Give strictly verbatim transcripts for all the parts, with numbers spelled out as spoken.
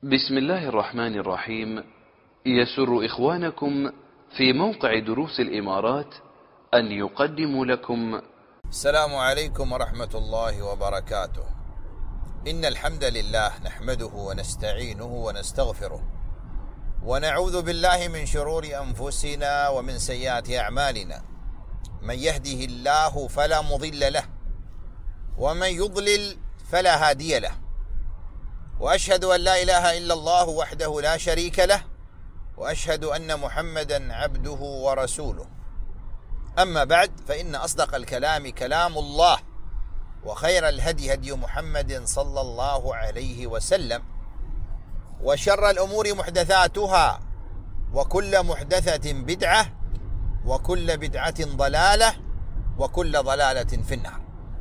بسم الله الرحمن الرحيم. يسر إخوانكم في موقع دروس الإمارات أن يقدموا لكم السلام عليكم ورحمة الله وبركاته. إن الحمد لله نحمده ونستعينه ونستغفره ونعوذ بالله من شرور أنفسنا ومن سيئات أعمالنا. من يهده الله فلا مضل له ومن يضلل فلا هادي له، وأشهد أن لا إله إلا الله وحده لا شريك له، وأشهد أن محمدا عبده ورسوله. أما بعد، فإن أصدق الكلام كلام الله، وخير الهدي هدي محمد صلى الله عليه وسلم، وشر الأمور محدثاتها، وكل محدثة بدعة، وكل بدعة ضلالة، وكل ضلالة في النار.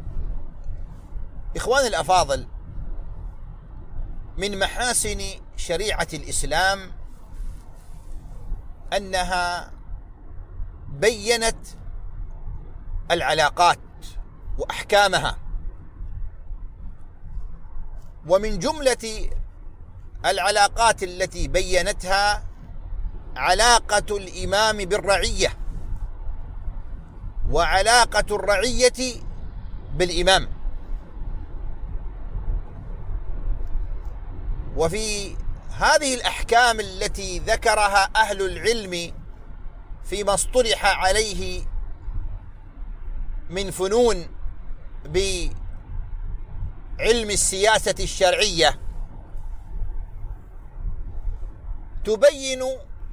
إخواني الأفاضل، من محاسن شريعة الإسلام أنها بيّنت العلاقات وأحكامها، ومن جملة العلاقات التي بيّنتها علاقة الإمام بالرعية، وعلاقة الرعية بالإمام. وفي هذه الأحكام التي ذكرها أهل العلم فيما اصطلح عليه من فنون بعلم السياسة الشرعية، تبين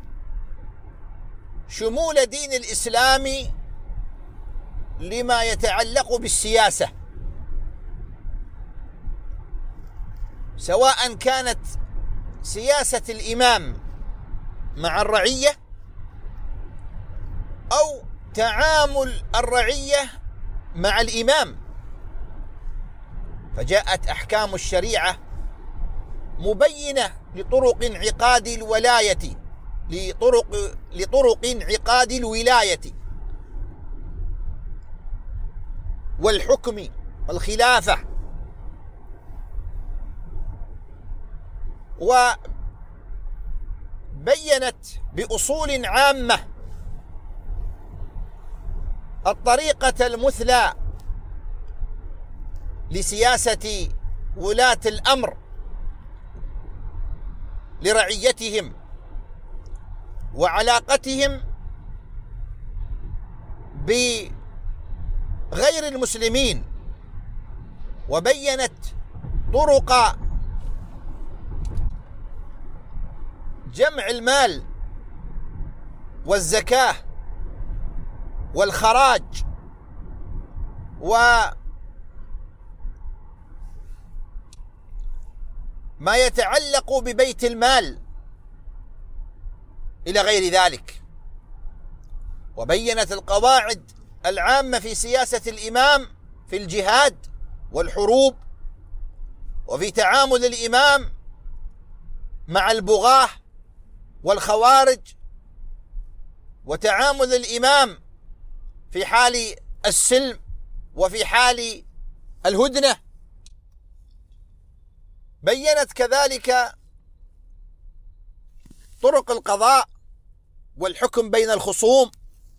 شمول دين الإسلام لما يتعلق بالسياسة، سواء كانت سياسة الإمام مع الرعية أو تعامل الرعية مع الإمام. فجاءت أحكام الشريعة مبينة لطرق انعقاد الولاية لطرق لطرق انعقاد الولاية والحكم والخلافة، وبينت بأصول عامة الطريقة المثلى لسياسة ولاة الأمر لرعيتهم وعلاقتهم بغير المسلمين، وبينت طرق جمع المال والزكاة والخراج وما يتعلق ببيت المال إلى غير ذلك. وبينت القواعد العامة في سياسة الإمام في الجهاد والحروب، وفي تعامل الإمام مع البغاة والخوارج، وتعامل الإمام في حال السلم وفي حال الهدنة. بيّنت كذلك طرق القضاء والحكم بين الخصوم،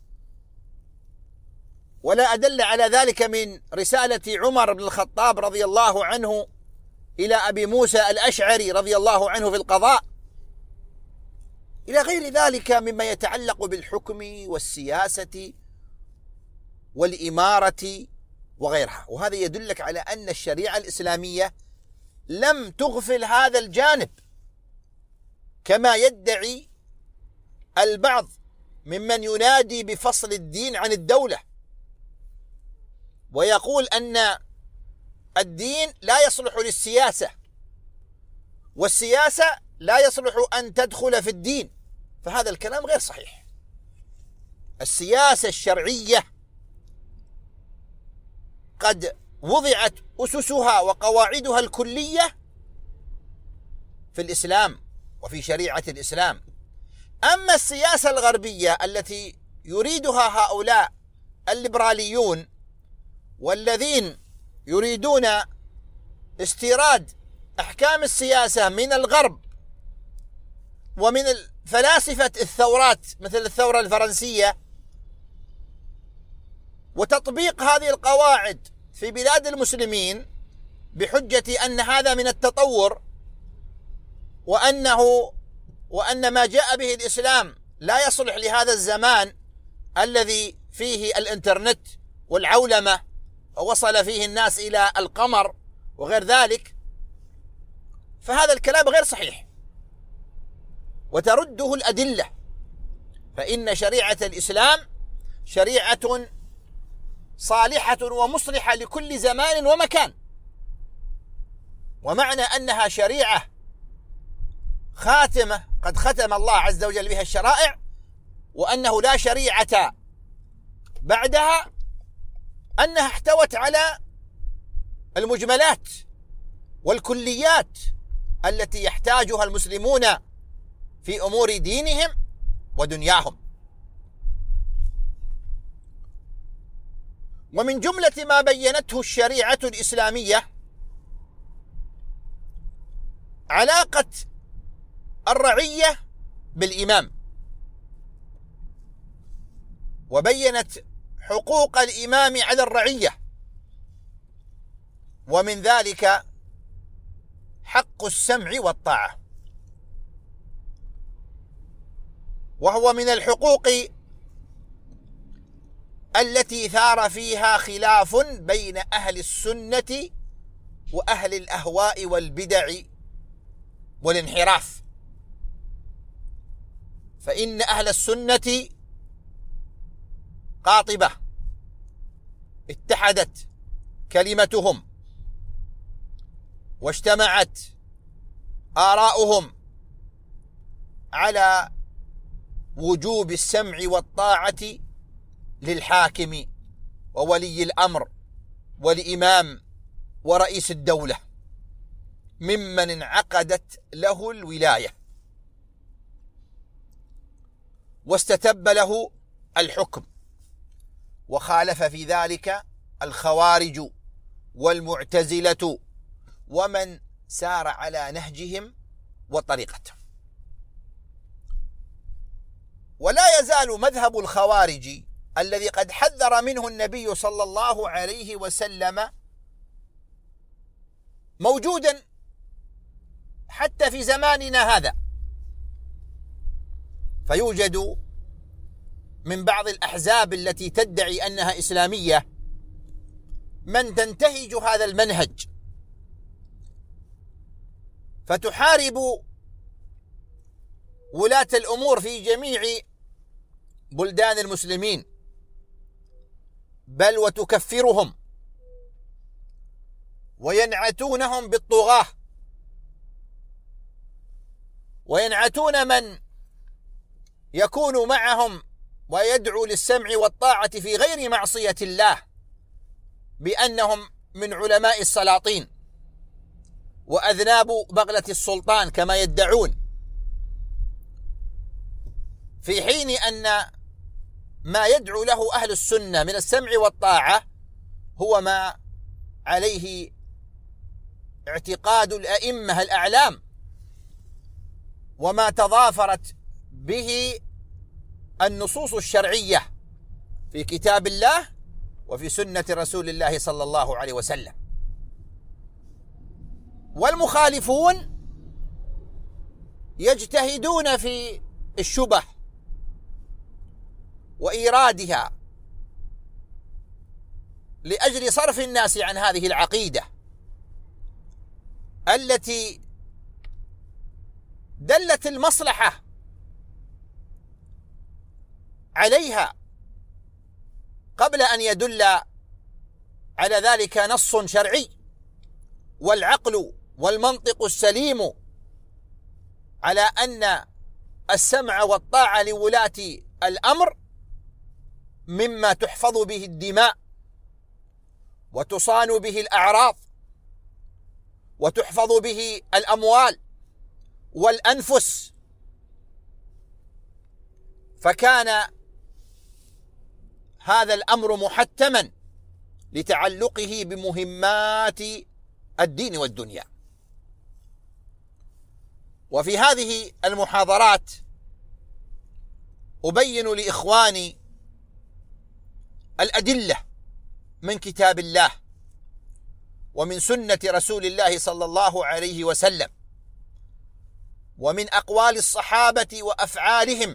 ولا أدل على ذلك من رسالة عمر بن الخطاب رضي الله عنه إلى أبي موسى الأشعري رضي الله عنه في القضاء، إلى غير ذلك مما يتعلق بالحكم والسياسة والإمارة وغيرها. وهذا يدلك على أن الشريعة الإسلامية لم تغفل هذا الجانب، كما يدعي البعض ممن ينادي بفصل الدين عن الدولة، ويقول أن الدين لا يصلح للسياسة، والسياسة لا يصلح أن تدخل في الدين. فهذا الكلام غير صحيح. السياسة الشرعية قد وضعت أسسها وقواعدها الكلية في الإسلام وفي شريعة الإسلام. أما السياسة الغربية التي يريدها هؤلاء الليبراليون والذين يريدون استيراد أحكام السياسة من الغرب ومن فلاسفة الثورات مثل الثورة الفرنسية وتطبيق هذه القواعد في بلاد المسلمين بحجة أن هذا من التطور، وأنه وأن ما جاء به الإسلام لا يصلح لهذا الزمان الذي فيه الإنترنت والعولمة ووصل فيه الناس إلى القمر وغير ذلك. فهذا الكلام غير صحيح وترده الأدلة، فإن شريعة الإسلام شريعة صالحة ومصلحة لكل زمان ومكان، ومعنى أنها شريعة خاتمة قد ختم الله عز وجل بها الشرائع وأنه لا شريعة بعدها، أنها احتوت على المجملات والكليات التي يحتاجها المسلمون في أمور دينهم ودنياهم. ومن جملة ما بينته الشريعة الإسلامية علاقة الرعية بالإمام، وبينت حقوق الإمام على الرعية، ومن ذلك حق السمع والطاعة، وهو من الحقوق التي ثار فيها خلاف بين أهل السنة وأهل الأهواء والبدع والانحراف. فإن أهل السنة قاطبة اتحدت كلمتهم واجتمعت آراؤهم على وجوب السمع والطاعة للحاكم وولي الأمر والإمام ورئيس الدولة ممن انعقدت له الولاية واستتب له الحكم. وخالف في ذلك الخوارج والمعتزلة ومن سار على نهجهم وطريقتهم. ولا يزال مذهب الخوارج الذي قد حذر منه النبي صلى الله عليه وسلم موجودا حتى في زماننا هذا، فيوجد من بعض الأحزاب التي تدعي أنها إسلامية من تنتهج هذا المنهج فتحارب ولاة الأمور في جميع بلدان المسلمين، بل وتكفرهم وينعتونهم بالطغاة، وينعتون من يكون معهم ويدعو للسمع والطاعة في غير معصية الله بأنهم من علماء السلاطين وأذناب بغلة السلطان كما يدعون، في حين أن ما يدعو له أهل السنة من السمع والطاعة هو ما عليه اعتقاد الأئمة الأعلام وما تضافرت به النصوص الشرعية في كتاب الله وفي سنة رسول الله صلى الله عليه وسلم. والمخالفون يجتهدون في الشبه وإيرادها لأجل صرف الناس عن هذه العقيدة التي دلت المصلحة عليها قبل أن يدل على ذلك نص شرعي، والعقل والمنطق السليم على أن السمع والطاعة لولاة الأمر مما تحفظ به الدماء وتصان به الأعراض وتحفظ به الأموال والأنفس. فكان هذا الأمر محتما لتعلقه بمهمات الدين والدنيا. وفي هذه المحاضرات أبين لإخواني الأدلة من كتاب الله ومن سنة رسول الله صلى الله عليه وسلم ومن أقوال الصحابة وأفعالهم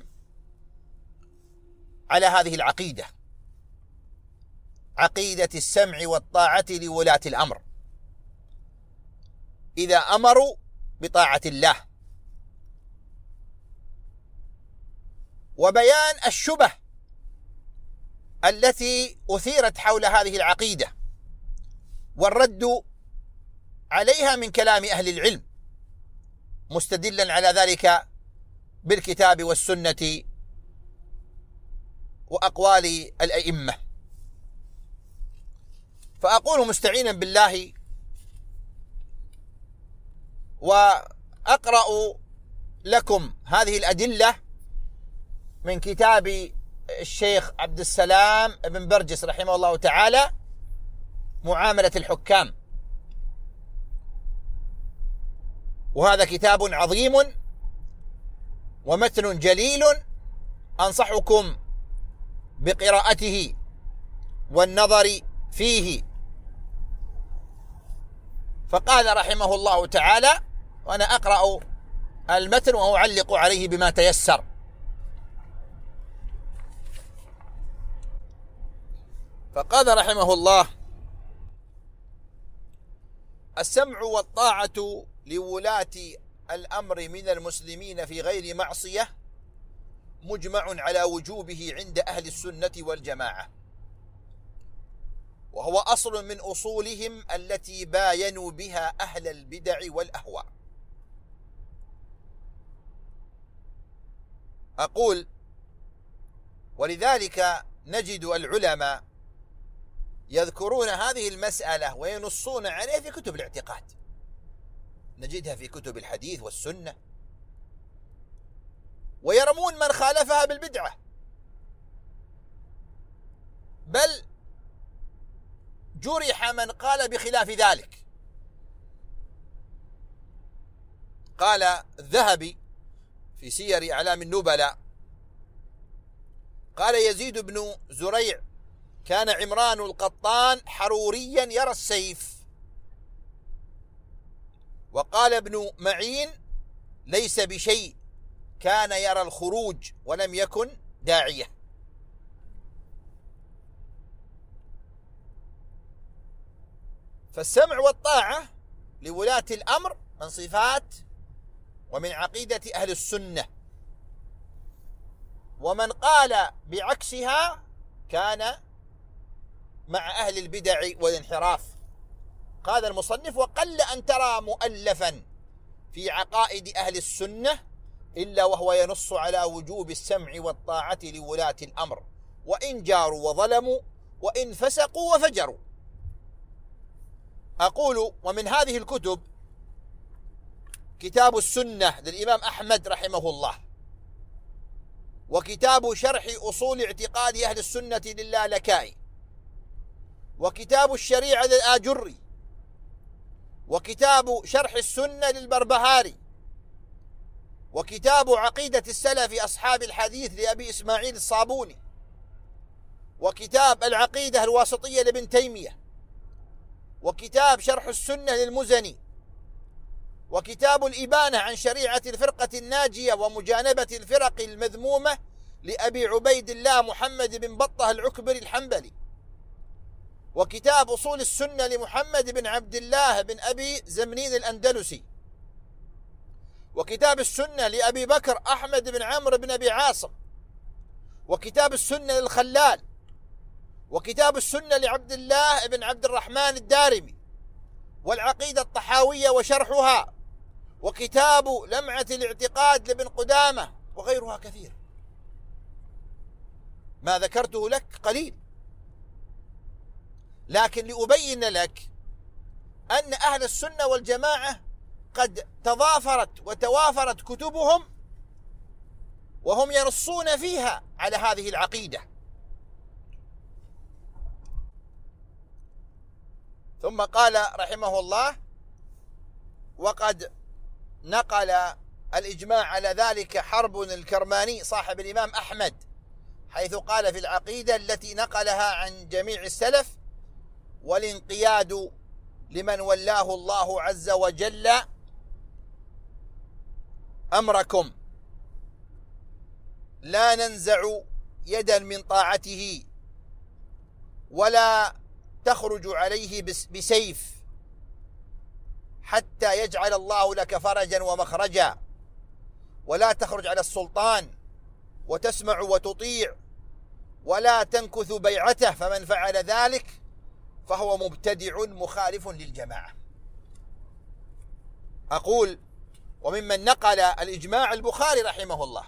على هذه العقيدة، عقيدة السمع والطاعة لولاة الأمر إذا أمروا بطاعة الله، وبيان الشبه التي أثيرت حول هذه العقيدة والرد عليها من كلام أهل العلم، مستدلا على ذلك بالكتاب والسنة وأقوال الأئمة. فأقول مستعينا بالله وأقرأ لكم هذه الأدلة من كتاب الشيخ عبد السلام بن برجس رحمه الله تعالى، معاملة الحكام، وهذا كتاب عظيم ومتن جليل أنصحكم بقراءته والنظر فيه. فقال رحمه الله تعالى، وأنا أقرأ المتن وأعلق عليه بما تيسر. فقال رحمه الله: السمع والطاعة لولاة الأمر من المسلمين في غير معصية مجمع على وجوبه عند أهل السنة والجماعة، وهو أصل من أصولهم التي باينوا بها أهل البدع والأهواء. أقول: ولذلك نجد العلماء يذكرون هذه المسألة وينصون عليها في كتب الاعتقاد، نجدها في كتب الحديث والسنة، ويرمون من خالفها بالبدعة، بل جرح من قال بخلاف ذلك. قال الذهبي في سير أعلام النبلاء، قال يزيد بن زريع: كان عمران القطان حروريا يرى السيف. وقال ابن معين: ليس بشيء، كان يرى الخروج ولم يكن داعية. فالسمع والطاعة لولاة الأمر من صفات ومن عقيدة أهل السنة، ومن قال بعكسها كان مع أهل البدع والانحراف. قال المصنف: وقل أن ترى مؤلفا في عقائد أهل السنة إلا وهو ينص على وجوب السمع والطاعة لولاة الأمر، وإن جاروا وظلموا وإن فسقوا وفجروا. أقول: ومن هذه الكتب كتاب السنة للإمام أحمد رحمه الله، وكتاب شرح أصول اعتقاد أهل السنة للالكائي، وكتاب الشريعة للآجري، وكتاب شرح السنة للبربهاري، وكتاب عقيدة السلف أصحاب الحديث لأبي إسماعيل الصابوني، وكتاب العقيدة الواسطية لابن تيمية، وكتاب شرح السنة للمزني، وكتاب الإبانة عن شريعة الفرقة الناجية ومجانبة الفرق المذمومة لأبي عبيد الله محمد بن بطة العكبري الحنبلي، وكتاب أصول السنة لمحمد بن عبد الله بن أبي زمنين الأندلسي، وكتاب السنة لأبي بكر أحمد بن عمرو بن أبي عاصم، وكتاب السنة للخلال، وكتاب السنة لعبد الله بن عبد الرحمن الدارمي، والعقيدة الطحاوية وشرحها، وكتاب لمعة الاعتقاد لابن قدامة، وغيرها كثير. ما ذكرته لك قليل، لكن لأبين لك أن أهل السنة والجماعة قد تضافرت وتوافرت كتبهم وهم ينصون فيها على هذه العقيدة. ثم قال رحمه الله: وقد نقل الإجماع على ذلك حرب الكرماني صاحب الإمام أحمد، حيث قال في العقيدة التي نقلها عن جميع السلف: والانقياد لمن ولاه الله عز وجل أمركم، لا ننزع يدا من طاعته ولا تخرج عليه بسيف حتى يجعل الله لك فرجا ومخرجا، ولا تخرج على السلطان وتسمع وتطيع ولا تنكث بيعته، فمن فعل ذلك فهو مبتدع مخالف للجماعة. أقول: وممن نقل الإجماع البخاري رحمه الله،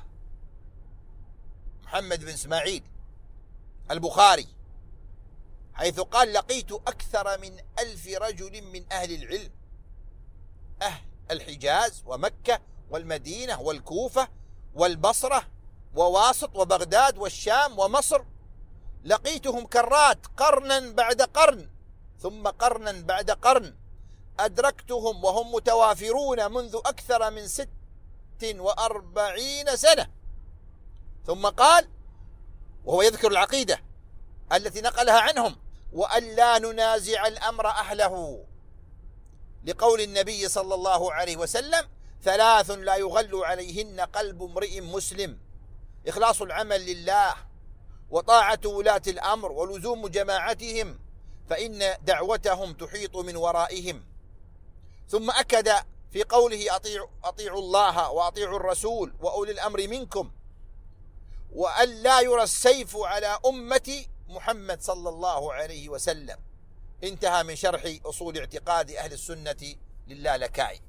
محمد بن إسماعيل البخاري، حيث قال: لقيت أكثر من ألف رجل من أهل العلم، أهل الحجاز ومكة والمدينة والكوفة والبصرة وواسط وبغداد والشام ومصر، لقيتهم كرات قرنا بعد قرن ثم قرنا بعد قرن، أدركتهم وهم متوافرون منذ أكثر من ست وأربعين سنة. ثم قال وهو يذكر العقيدة التي نقلها عنهم: وأن لا ننازع الأمر أهله، لقول النبي صلى الله عليه وسلم: ثلاث لا يغل عليهن قلب امرئ مسلم: إخلاص العمل لله، وطاعة ولاة الأمر، ولزوم جماعتهم، فإن دعوتهم تحيط من ورائهم. ثم أكد في قوله: أطيعوا, أطيعوا الله وأطيعوا الرسول وأولي الأمر منكم، وأن لا يرى السيف على أمة محمد صلى الله عليه وسلم. انتهى من شرح أصول اعتقاد أهل السنة للالكائي.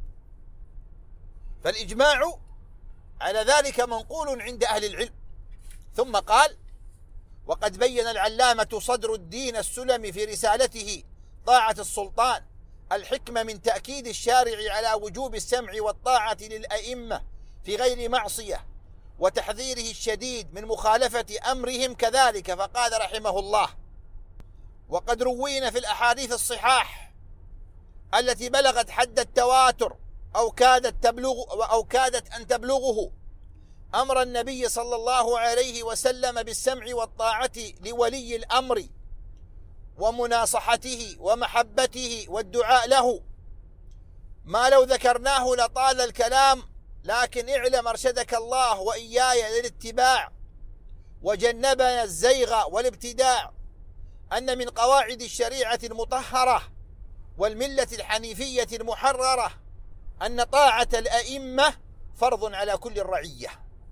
فالإجماع على ذلك منقول عند أهل العلم. ثم قال: وقد بين العلامة صدر الدين السلمي في رسالته طاعة السلطان الحكمة من تأكيد الشارع على وجوب السمع والطاعة للأئمة في غير معصية، وتحذيره الشديد من مخالفة أمرهم كذلك، فقال رحمه الله: وقد روينا في الأحاديث الصحاح التي بلغت حد التواتر أو كادت تبلغ أو كادت أن تبلغه أمر النبي صلى الله عليه وسلم بالسمع والطاعة لولي الأمر ومناصحته ومحبته والدعاء له، ما لو ذكرناه لطال الكلام، لكن اعلم أرشدك الله وإياي للاتباع وجنبنا الزيغ والابتداع أن من قواعد الشريعة المطهرة والملة الحنيفية المحررة أن طاعة الأئمة فرض على كل الرعية،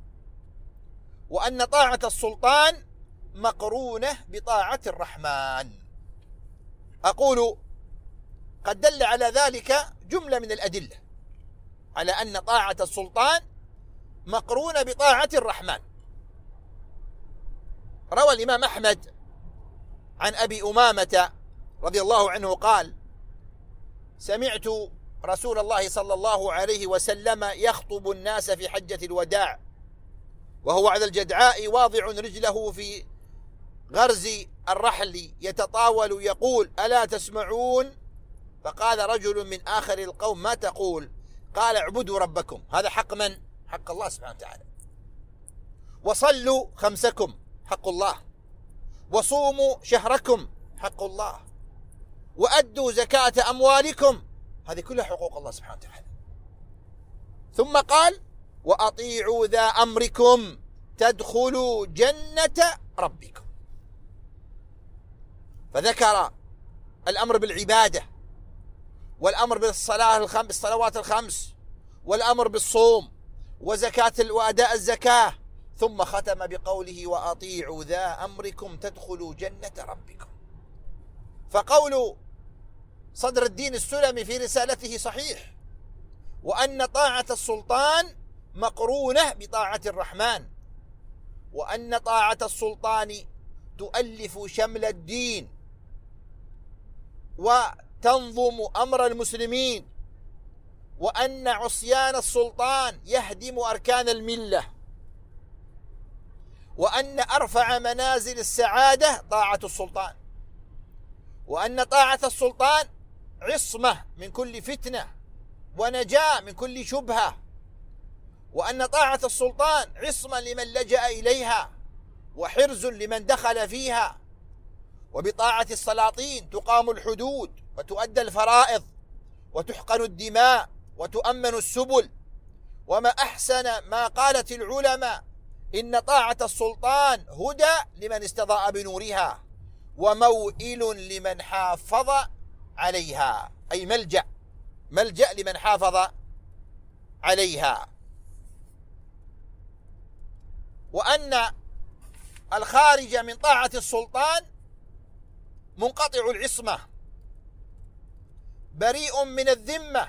وأن طاعة السلطان مقرونة بطاعة الرحمن. أقول: قد دل على ذلك جملة من الأدلة على أن طاعة السلطان مقرونة بطاعة الرحمن. روى الإمام أحمد عن أبي أمامة رضي الله عنه قال: سمعت رسول الله صلى الله عليه وسلم يخطب الناس في حجة الوداع، وهو على الجدعاء واضع رجله في غرز الرحل يتطاول يقول: ألا تسمعون؟ فقال رجل من آخر القوم: ما تقول؟ قال: اعبدوا ربكم، هذا حق من؟ حق الله سبحانه وتعالى. وصلوا خمسكم، حق الله. وصوموا شهركم، حق الله. وأدوا زكاة أموالكم، هذه كلها حقوق الله سبحانه وتعالى. ثم قال: وأطيعوا ذا أمركم تدخلوا جنة ربكم. فذكر الأمر بالعبادة، والأمر بالصلاة الخمس بالصلوات الخمس، والأمر بالصوم وزكاة وأداء الزكاة، ثم ختم بقوله: وأطيعوا ذا أمركم تدخلوا جنة ربكم. فقول صدر الدين السلمي في رسالته صحيح، وأن طاعة السلطان مقرونة بطاعة الرحمن، وأن طاعة السلطان تؤلف شمل الدين وتنظم أمر المسلمين، وأن عصيان السلطان يهدم أركان الملة، وأن أرفع منازل السعادة طاعة السلطان، وأن طاعة السلطان عصمة من كل فتنة ونجاة من كل شبهة، وأن طاعة السلطان عصمة لمن لجأ إليها وحرز لمن دخل فيها، وبطاعة السلاطين تقام الحدود وتؤدى الفرائض وتحقن الدماء وتؤمن السبل. وما أحسن ما قالت العلماء إن طاعة السلطان هدى لمن استضاء بنورها وموئل لمن حافظ عليها، أي ملجأ ملجأ لمن حافظ عليها. وأن الخارج من طاعة السلطان منقطع العصمة بريء من الذمة،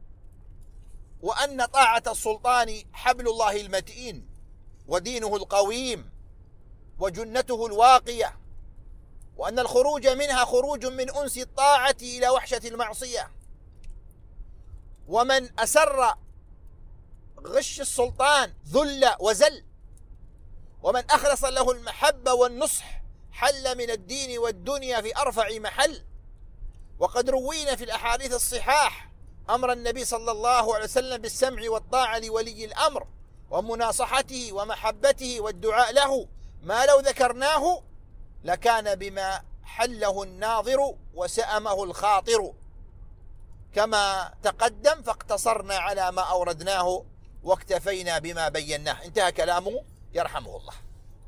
وأن طاعة السلطان حبل الله المتين ودينه القويم وجنته الواقية، وأن الخروج منها خروج من أنس الطاعة إلى وحشة المعصية. ومن أسر غش السلطان ذل وزل، ومن أخلص له المحبة والنصح حل من الدين والدنيا في أرفع محل. وقد روينا في الأحاديث الصحاح أمر النبي صلى الله عليه وسلم بالسمع والطاعة لولي الأمر ومناصحته ومحبته والدعاء له، ما لو ذكرناه لكان بما حله الناظر وسأمه الخاطر، كما تقدم فاقتصرنا على ما أوردناه واكتفينا بما بيناه. انتهى كلامه يرحمه الله.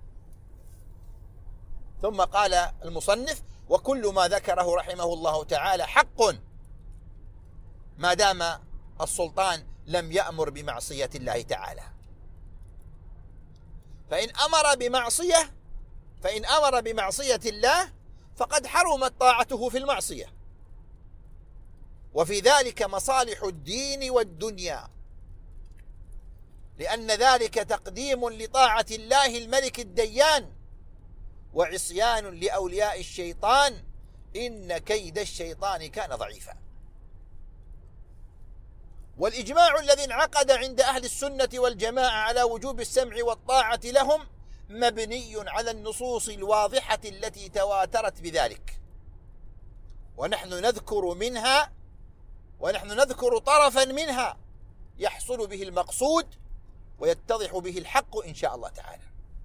ثم قال المصنف: وكل ما ذكره رحمه الله تعالى حق ما دام السلطان لم يأمر بمعصية الله تعالى. فإن أمر بمعصية فإن أمر بمعصية الله فقد حرمت طاعته في المعصية، وفي ذلك مصالح الدين والدنيا، لأن ذلك تقديم لطاعة الله الملك الديان وعصيان لأولياء الشيطان، إن كيد الشيطان كان ضعيفا. والإجماع الذي انعقد عند أهل السنة والجماعة على وجوب السمع والطاعة لهم مبني على النصوص الواضحة التي تواترت بذلك، ونحن نذكر منها ونحن نذكر طرفا منها يحصل به المقصود ويتضح به الحق إن شاء الله تعالى.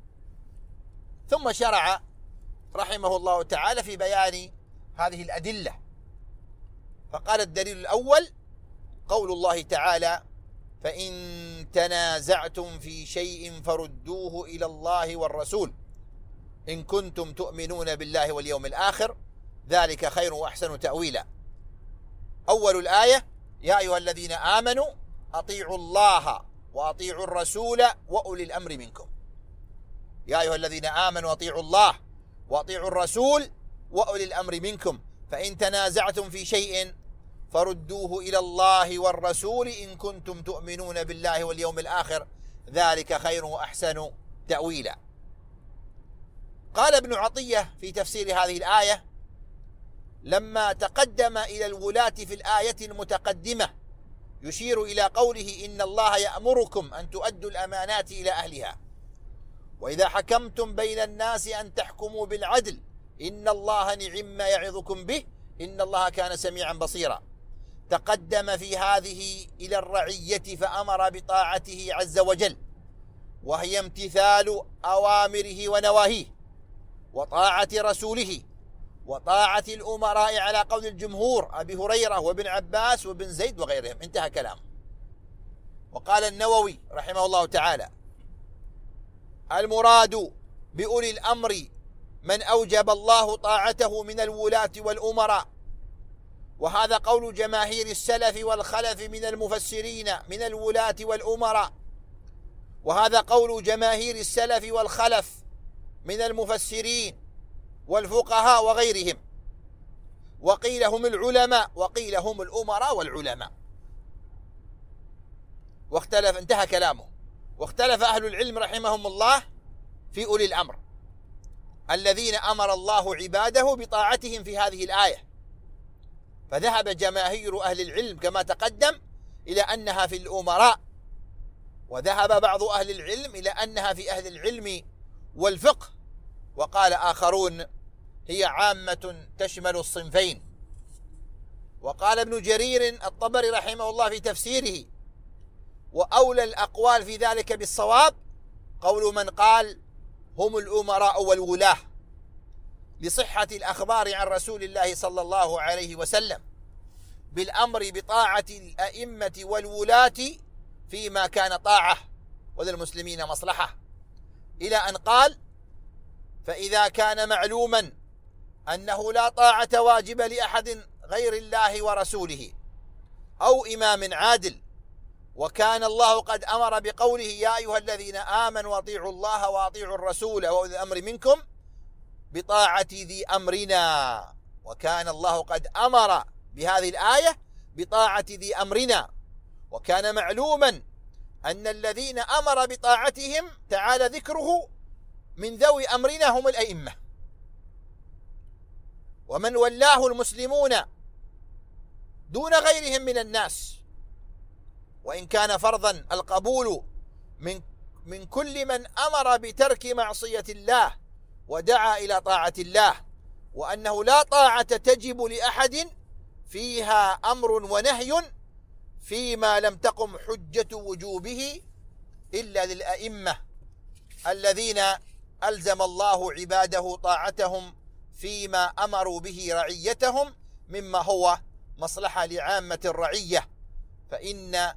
ثم شرع رحمه الله تعالى في بيان هذه الأدلة، فقال: الدليل الأول قول الله تعالى: فإن تنازعتم في شيء فردوه إلى الله والرسول إن كنتم تؤمنون بالله واليوم الآخر ذلك خير وأحسن تأويلا. أول الآية: يا أيها الذين آمنوا أطيعوا الله وأطيعوا الرسول وأولي الأمر منكم. يا أيها الذين آمنوا أطيعوا الله وأطيعوا الرسول وأولي الأمر منكم فإن تنازعتم في شيء فردوه إلى الله والرسول إن كنتم تؤمنون بالله واليوم الآخر ذلك خير وأحسن تأويلا. قال ابن عطية في تفسير هذه الآية: لما تقدم إلى الولاة في الآية المتقدمة يشير إلى قوله: إن الله يأمركم أن تؤدوا الأمانات إلى أهلها، وإذا حكمتم بين الناس أن تحكموا بالعدل، إن الله نعم ما يعظكم به، إن الله كان سميعا بصيرا. تقدم في هذه إلى الرعية فأمر بطاعته عز وجل، وهي امتثال أوامره ونواهيه، وطاعة رسوله، وطاعة الأمراء على قول الجمهور أبي هريرة وابن عباس وابن زيد وغيرهم. انتهى كلام. وقال النووي رحمه الله تعالى: المراد بأولي الأمر من أوجب الله طاعته من الولاة والأمراء، وهذا قول جماهير السلف والخلف من المفسرين من الولاة والأمراء، وهذا قول جماهير السلف والخلف من المفسرين والفقهاء وغيرهم، وقيل هم العلماء وقيل هم الأمراء والعلماء. واختلف انتهى كلامه. واختلف أهل العلم رحمهم الله في أولي الأمر الذين أمر الله عباده بطاعتهم في هذه الآية، فذهب جماهير أهل العلم كما تقدم إلى أنها في الأمراء، وذهب بعض أهل العلم إلى أنها في أهل العلم والفقه، وقال آخرون هي عامة تشمل الصنفين. وقال ابن جرير الطبري رحمه الله في تفسيره: وأولى الأقوال في ذلك بالصواب قول من قال هم الأمراء والولاة، لصحة الأخبار عن رسول الله صلى الله عليه وسلم بالأمر بطاعة الأئمة والولاة فيما كان طاعة وللمسلمين مصلحة، إلى أن قال: فإذا كان معلوما أنه لا طاعة واجبة لأحد غير الله ورسوله أو إمام عادل، وكان الله قد أمر بقوله: يا أيها الذين آمنوا أطيعوا الله وأطيعوا الرسول وأولي الأمر منكم بطاعة ذي أمرنا، وكان الله قد أمر بهذه الآية بطاعة ذي أمرنا، وكان معلوما أن الذين أمر بطاعتهم تعالى ذكره من ذوي أمرنا هم الأئمة، ومن ولاه المسلمون دون غيرهم من الناس، وإن كان فرضا القبول من من كل من أمر بترك معصية الله ودعا إلى طاعة الله، وأنه لا طاعة تجب لأحد فيها أمر ونهي فيما لم تقم حجة وجوبه إلا للأئمة الذين ألزم الله عباده طاعتهم فيما أمروا به رعيتهم مما هو مصلحة لعامة الرعية. فإن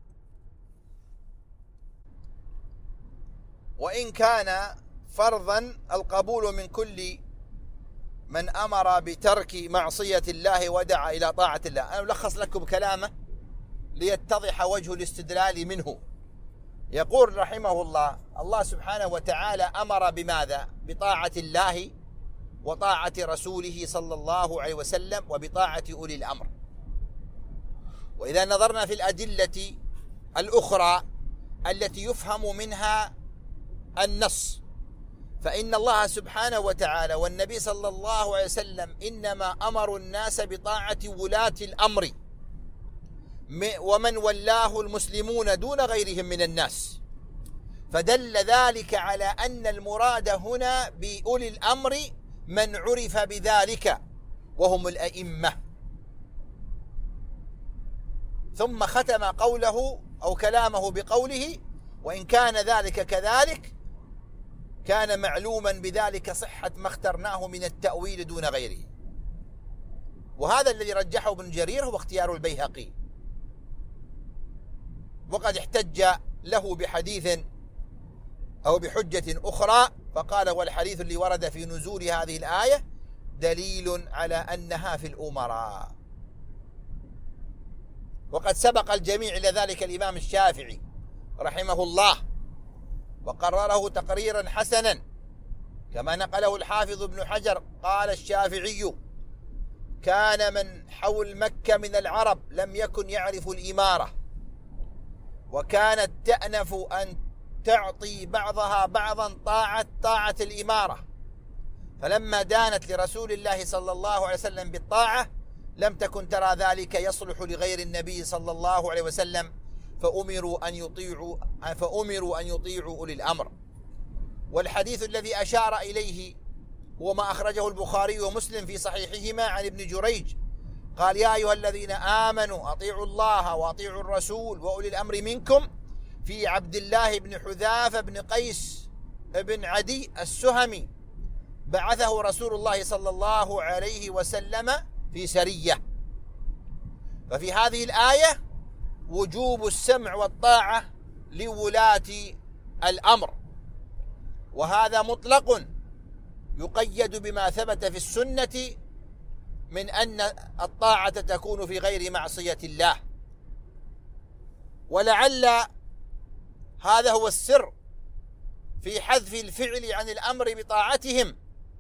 وإن كان فرضا القبول من كل من أمر بترك معصية الله ودعا إلى طاعة الله. أنا ألخص لكم كلامه ليتضح وجه الاستدلال منه. يقول رحمه الله: الله سبحانه وتعالى أمر بماذا؟ بطاعة الله وطاعة رسوله صلى الله عليه وسلم وبطاعة أولي الأمر. وإذا نظرنا في الأدلة الأخرى التي يفهم منها النص، فإن الله سبحانه وتعالى والنبي صلى الله عليه وسلم إنما أمروا الناس بطاعة ولاة الأمر ومن ولاه المسلمون دون غيرهم من الناس، فدل ذلك على أن المراد هنا بأولي الأمر من عرف بذلك وهم الأئمة. ثم ختم قوله أو كلامه بقوله: وإن كان ذلك كذلك كان معلوما بذلك صحة ما اخترناه من التأويل دون غيره. وهذا الذي رجحه ابن جرير هو اختيار البيهقي، وقد احتج له بحديث أو بحجة أخرى فقال: والحديث اللي ورد في نزول هذه الآية دليل على أنها في الأمراء. وقد سبق الجميع إلى ذلك الإمام الشافعي رحمه الله وقرره تقريرا حسنا، كما نقله الحافظ ابن حجر قال الشافعي: كان من حول مكة من العرب لم يكن يعرف الإمارة، وكانت تأنف أن تعطي بعضها بعضا طاعة طاعة الإمارة، فلما دانت لرسول الله صلى الله عليه وسلم بالطاعة لم تكن ترى ذلك يصلح لغير النبي صلى الله عليه وسلم، فأمروا أن يطيعوا فأمروا أن يطيعوا أولي الأمر. والحديث الذي أشار إليه هو ما أخرجه البخاري ومسلم في صحيحهما عن ابن جريج قال: يا أيها الذين آمنوا أطيعوا الله وأطيعوا الرسول وأولي الأمر منكم، في عبد الله بن حذافة بن قيس بن عدي السهمي بعثه رسول الله صلى الله عليه وسلم في سرية. ففي هذه الآية وجوب السمع والطاعة لولاة الأمر، وهذا مطلق يقيد بما ثبت في السنة من أن الطاعة تكون في غير معصية الله. ولعل هذا هو السر في حذف الفعل عن الأمر بطاعتهم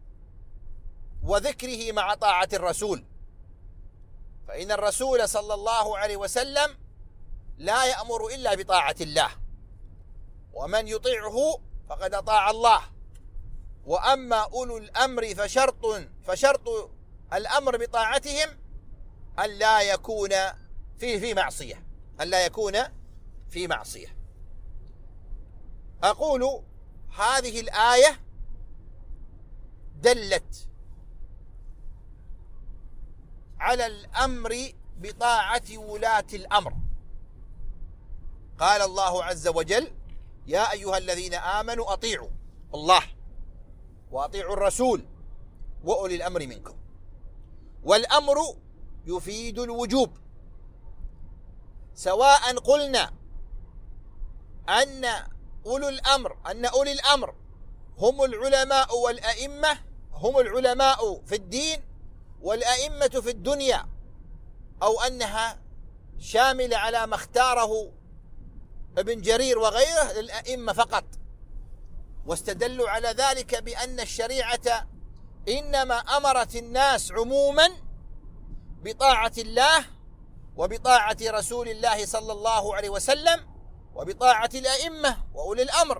وذكره مع طاعة الرسول، فإن الرسول صلى الله عليه وسلم لا يأمر إلا بطاعة الله، ومن يطيعه فقد أطاع الله. وأما أولو الأمر فشرط فشرط الأمر بطاعتهم أن لا يكون في في معصية أن لا يكون في معصية. أقول هذه الآية دلت على الأمر بطاعة ولاة الأمر، قال الله عز وجل: يا أيها الذين آمنوا أطيعوا الله وأطيعوا الرسول وأولي الأمر منكم. والأمر يفيد الوجوب، سواء قلنا أن أولو الأمر أن أولي الأمر هم العلماء والأئمة، هم العلماء في الدين والأئمة في الدنيا، أو أنها شاملة على ما اختاره ابن جرير وغيره للأئمة فقط. واستدلوا على ذلك بأن الشريعة إنما أمرت الناس عموما بطاعة الله وبطاعة رسول الله صلى الله عليه وسلم وبطاعة الأئمة وأولي الأمر،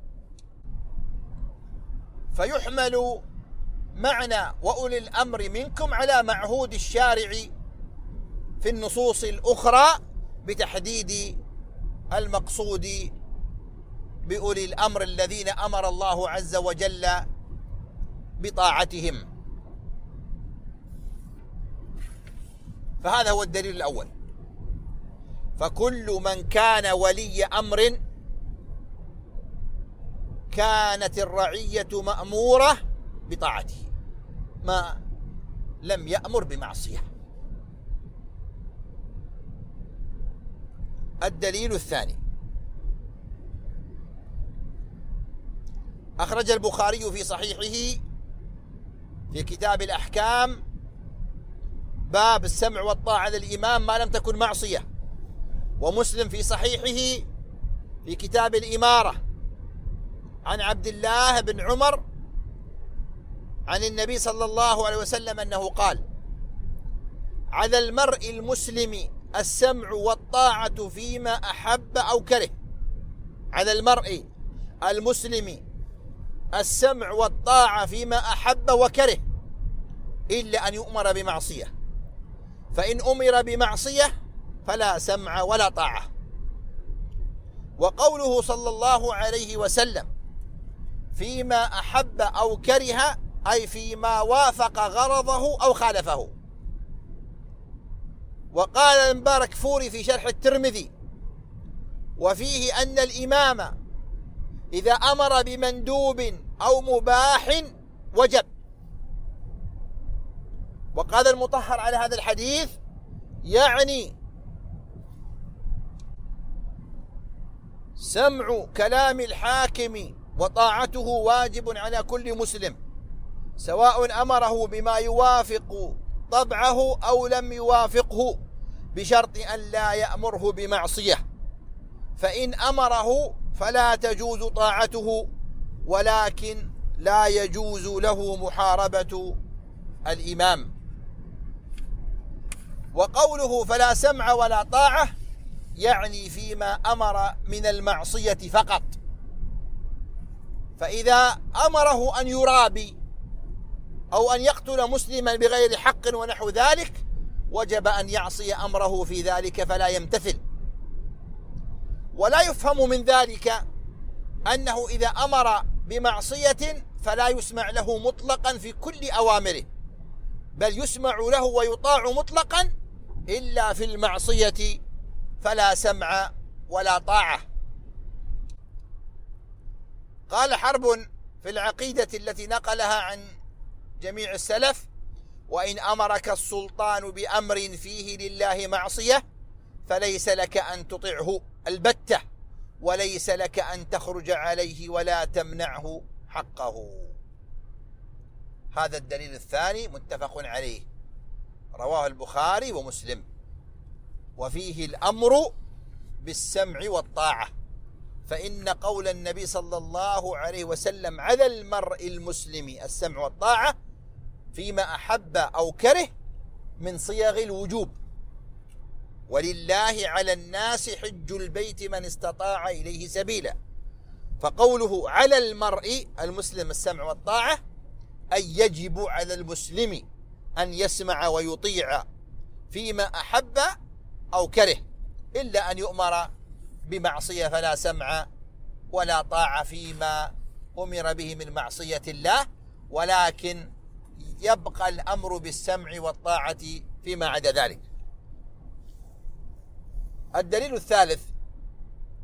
فيحمل معنى وأولي الأمر منكم على معهود الشارع في النصوص الأخرى بتحديد المقصود بأولي الأمر الذين أمر الله عز وجل بطاعتهم. فهذا هو الدليل الأول. فكل من كان ولي أمر كانت الرعية مأمورة بطاعته ما لم يأمر بمعصية. الدليل الثاني: أخرج البخاري في صحيحه في كتاب الأحكام باب السمع والطاعة للإمام ما لم تكن معصية، ومسلم في صحيحه في كتاب الإمارة عن عبد الله بن عمر عن النبي صلى الله عليه وسلم أنه قال: على المرء المسلم السمع والطاعة فيما أحب أو كره. على المرء المسلم السمع والطاعة فيما أحب وكره، إلا أن يؤمر بمعصية، فإن أمر بمعصية فلا سمع ولا طاعة. وقوله صلى الله عليه وسلم فيما أحب أو كره أي فيما وافق غرضه أو خالفه. وقال المبارك فوري في شرح الترمذي: وفيه أن الإمام إذا أمر بمندوب أو مباح وجب. وقال المطهر على هذا الحديث: يعني سمع كلام الحاكم وطاعته واجب على كل مسلم، سواء أمره بما يوافق طبعه أو لم يوافقه، بشرط أن لا يأمره بمعصية، فإن أمره فلا تجوز طاعته، ولكن لا يجوز له محاربة الإمام. وقوله فلا سمع ولا طاعة يعني فيما أمر من المعصية فقط، فإذا أمره أن يرابي أو أن يقتل مسلما بغير حق ونحو ذلك وجب أن يعصي أمره في ذلك فلا يمتثل. ولا يفهم من ذلك أنه إذا أمر بمعصية فلا يسمع له مطلقا في كل أوامره، بل يسمع له ويطاع مطلقا إلا في المعصية فلا سمع ولا طاعة. قال حرب في العقيدة التي نقلها عن جميع السلف: وإن أمرك السلطان بأمر فيه لله معصية فليس لك أن تطعه البتة، وليس لك أن تخرج عليه ولا تمنعه حقه. هذا الدليل الثاني متفق عليه، رواه البخاري ومسلم، وفيه الأمر بالسمع والطاعة، فإن قول النبي صلى الله عليه وسلم على المرء المسلم السمع والطاعة فيما أحب أو كره من صيغ الوجوب. ولله على الناس حج البيت من استطاع إليه سبيلا، فقوله على المرء المسلم السمع والطاعة أي يجب على المسلم أن يسمع ويطيع فيما أحب أو كره، إلا أن يؤمر بمعصية فلا سمع ولا طاعة فيما أمر به من معصية الله، ولكن يبقى الأمر بالسمع والطاعة فيما عدا ذلك. الدليل الثالث: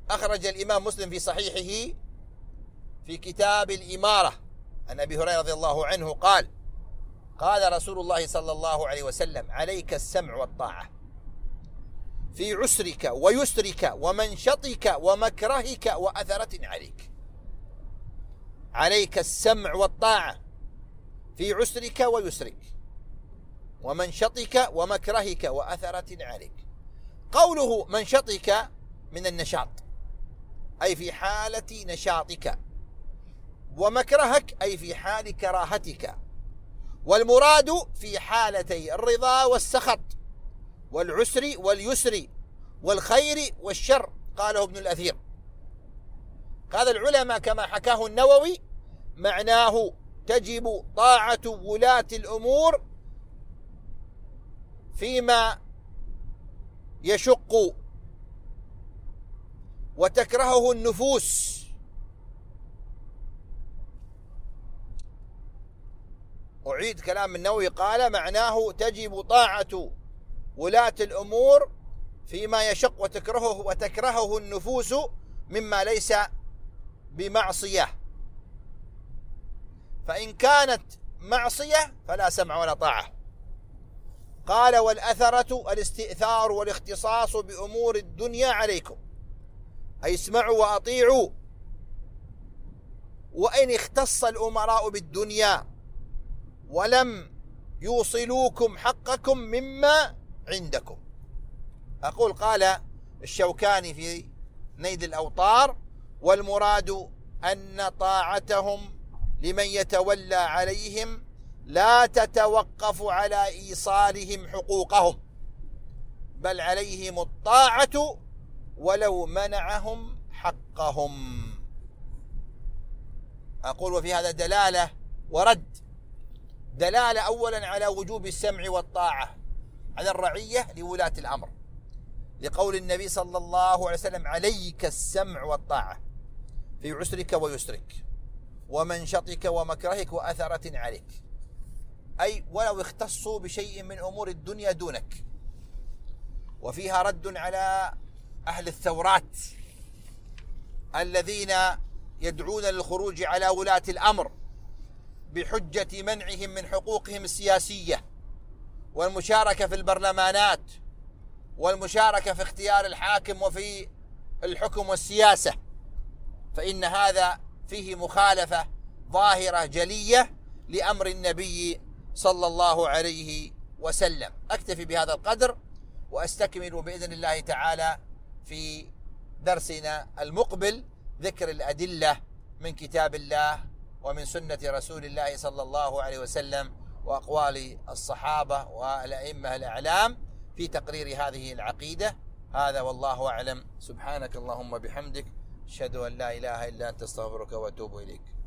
أخرج الإمام مسلم في صحيحه في كتاب الإمارة عن أبي هريرة رضي الله عنه قال: قال رسول الله صلى الله عليه وسلم: عليك السمع والطاعة في عسرك ويسرك ومنشطك ومكرهك وأثرة عليك. عليك السمع والطاعة في عسرك ويسرك ومنشطك ومكرهك وأثرة عليك. قوله منشطك من النشاط أي في حالة نشاطك، ومكرهك أي في حال كراهتك، والمراد في حالتي الرضا والسخط والعسر واليسر والخير والشر. قاله ابن الأثير. قال العلماء كما حكاه النووي: معناه تجب طاعة ولاة الأمور فيما يشق وتكرهه النفوس، أعيد كلام النووي، قال: معناه تجب طاعة ولاة الأمور فيما يشق وتكرهه وتكرهه النفوس مما ليس بمعصية، فإن كانت معصية فلا سمع ولا طاعة. قال: والأثرة الاستئثار والاختصاص بأمور الدنيا عليكم، أي اسمعوا وأطيعوا، وإن اختص الأمراء بالدنيا ولم يوصلوكم حقكم مما عندكم. أقول قال الشوكاني في نيل الأوطار: والمراد أن طاعتهم لمن يتولى عليهم لا تتوقف على إيصالهم حقوقهم، بل عليهم الطاعة ولو منعهم حقهم. أقول وفي هذا دلالة ورد. دلالة أولا على وجوب السمع والطاعة على الرعية لولاة الأمر، لقول النبي صلى الله عليه وسلم: عليك السمع والطاعة في عسرك ويسرك ومنشطك ومكرهك وأثرة عليك، أي ولو اختصوا بشيء من أمور الدنيا دونك. وفيها رد على أهل الثورات الذين يدعون للخروج على ولاة الأمر بحجة منعهم من حقوقهم السياسية والمشاركة في البرلمانات والمشاركة في اختيار الحاكم وفي الحكم والسياسة، فإن هذا فيه مخالفة ظاهرة جلية لأمر النبي صلى الله عليه وسلم. أكتفي بهذا القدر وأستكمل بإذن الله تعالى في درسنا المقبل ذكر الأدلة من كتاب الله ومن سنة رسول الله صلى الله عليه وسلم وأقوال الصحابة والأئمة الأعلام في تقرير هذه العقيدة. هذا والله أعلم. سبحانك اللهم بحمدك، أشهد أن لا إله إلا أنت، أستغفرك وأتوب إليك.